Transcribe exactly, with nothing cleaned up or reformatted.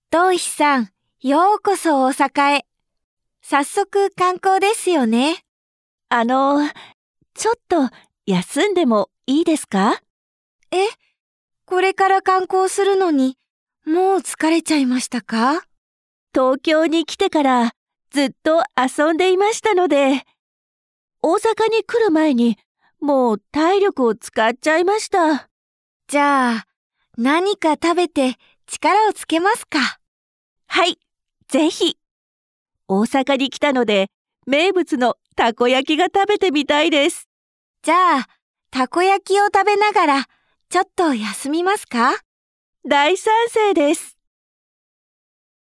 トウヒさん、ようこそ大阪へ。早速観光ですよね。 あの、ちょっと休んでもいいですか？ え、これから観光するのに、もう疲れちゃいましたか？ 東京に来てからずっと遊んでいましたので、大阪に来る前にもう体力を使っちゃいました。 じゃあ、何か食べて力をつけますか？ はい、ぜひ。大阪に来たので、名物のたこ焼きが食べてみたいです。 じゃあ、たこ焼きを食べながら、ちょっと休みますか？ 大賛成です。